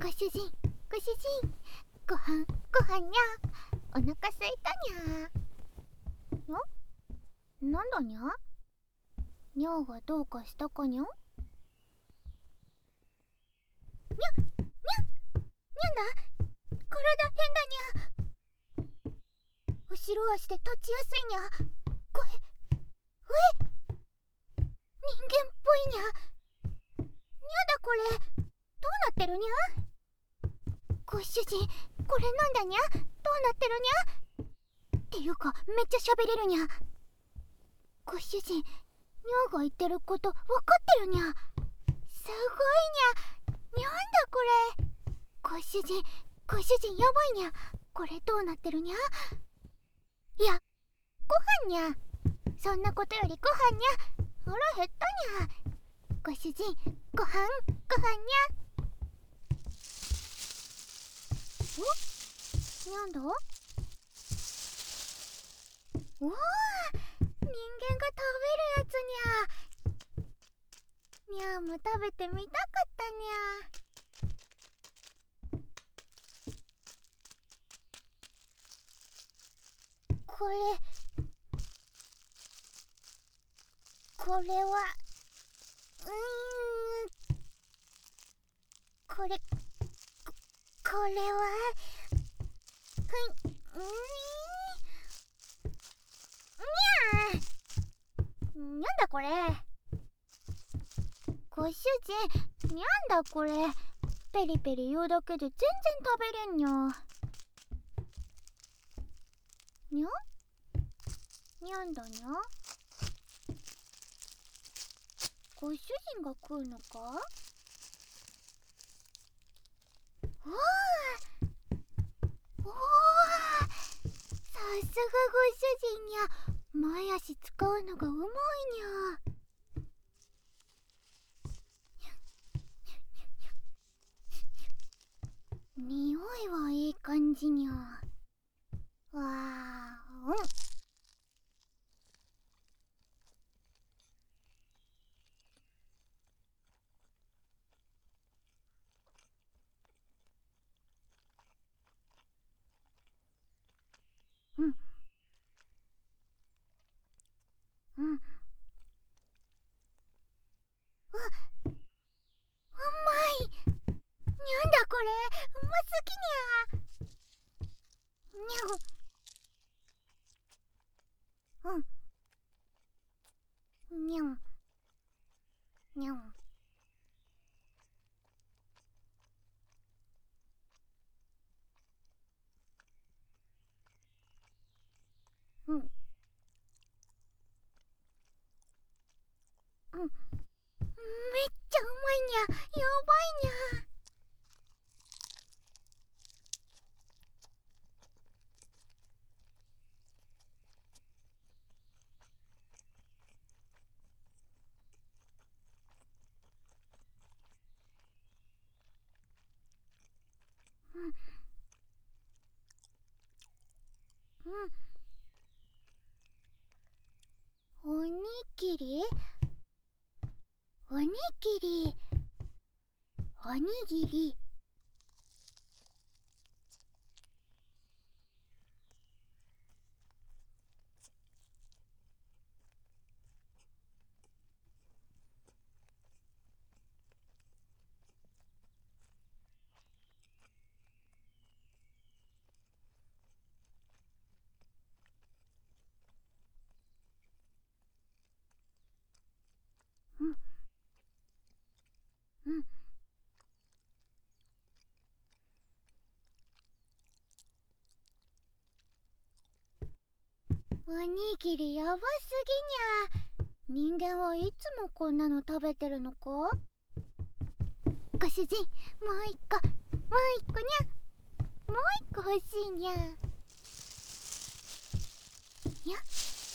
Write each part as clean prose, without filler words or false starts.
主人、ご主人、ご飯にゃ。お腹すいたにゃ。なんだにゃ。にゃがどうかしたかにゃ。にゃ、にゃ、にゃんだ。体変だにゃ。後ろ足で立ちやすいにゃ。声、人間っぽいにゃ。にゃだこれ、どうなってるにゃ。ご主人、これなんだにゃ。どうなってるにゃ。っていうか、めっちゃ喋れるにゃ。ご主人、にゃが言ってることわかってるにゃ。すごいにゃ。にゃんだこれ。ご主人やばいにゃ。これどうなってるにゃ。いや、ご飯にゃ。そんなことよりご飯にゃ。腹減ったにゃ。ご主人、ご飯にゃ。お、なんだ。おお、人間が食べるやつにゃ。にゃも食べてみたかったにゃ。これはこれはにゃんだこれ。ご主人、にゃんだこれ。ペリペリ言うだけで全然食べれんにゃ。にゃにゃんだにゃ。ご主人が食うのか。おお、さすがご主人にゃ。前足使うのがうまいにゃ。匂いはいい感じにゃ。わー、うんうん、うまい。にゃんだこれ、うますぎにゃ。にゃん、にゃんにゃん。うん、めっちゃうまいにゃ。やばいにゃ。おにぎり、おにぎり、おにぎり。うんうん。おにぎりやばすぎにゃ。人間はいつもこんなの食べてるのか。ご主人、もう一個にゃ。もう一個欲しいにゃ。にゃ、や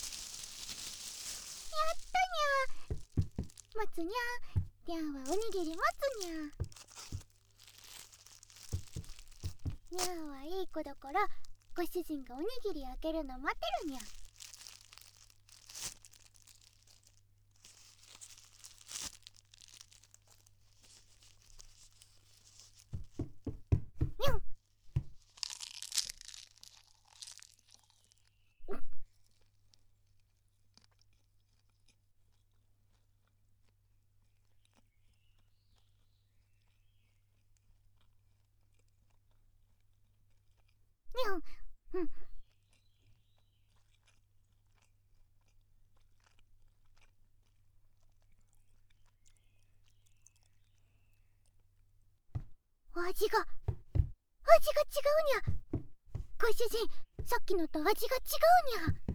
ったにゃ。待つにゃ。にゃはおにぎり待つにゃ。にゃはいい子だから、ご主人がおにぎり開けるの待ってるにゃ。 にゃん。うん。味が違うにゃ。ご主人、さっきのと味が違うにゃ。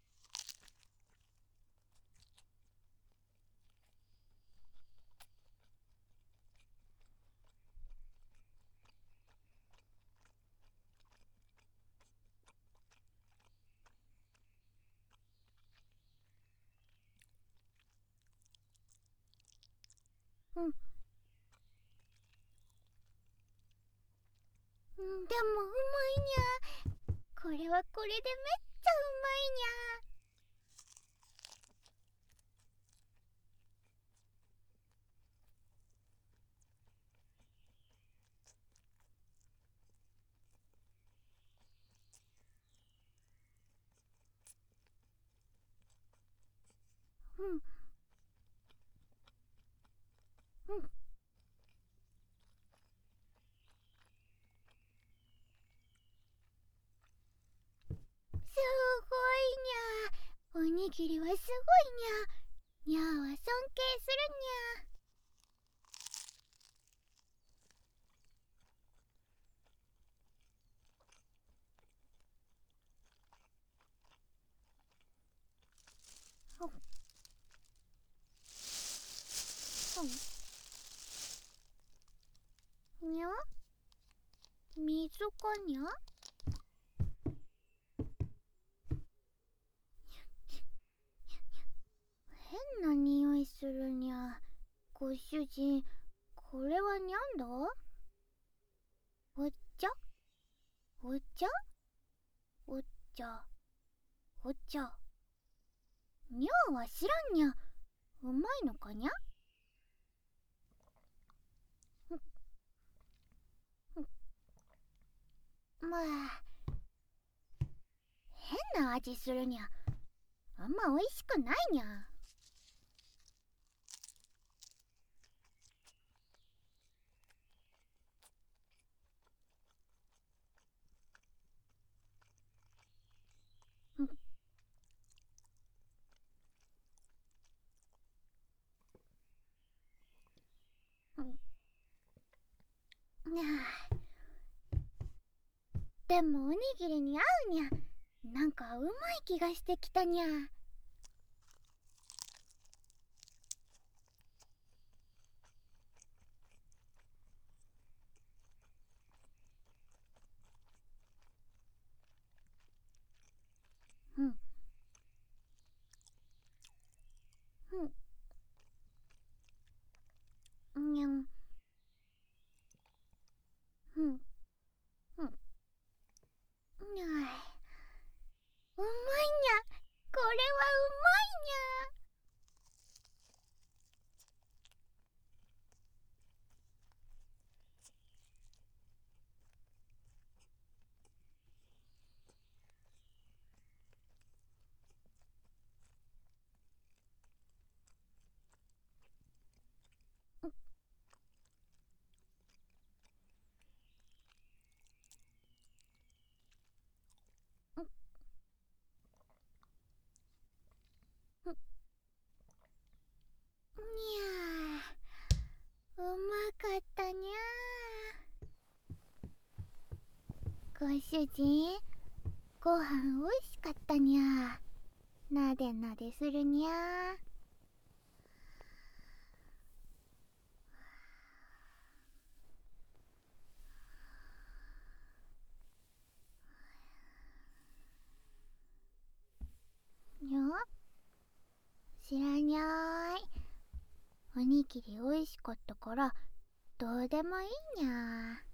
うん。でもうまいにゃ。これはこれでめっちゃうまいにゃ。うん。うん。すごいにゃ。おにぎりはすごいにゃ。にゃーは尊敬するにゃ。にゃ、水かにゃ。変な匂いするにゃ。ご主人、これはにゃんだ？お茶？お茶？お茶？お茶？にゃーは知らんにゃ。うまいのかにゃ？まあ、変な味するにゃ。あんまおいしくないにゃ。にゃ。でもおにぎりに合うにゃ。なんかうまい気がしてきたにゃ。うん。うん。にゃん。うん。うん。にゃい。うまいにゃ。これはうまいにゃ。にゃー。うまかったにゃー。ご主人、ご飯おいしかったにゃー。なでなでするにゃー。にゃ、知らにゃーい。おにぎりおいしかったからどうでもいいにゃー。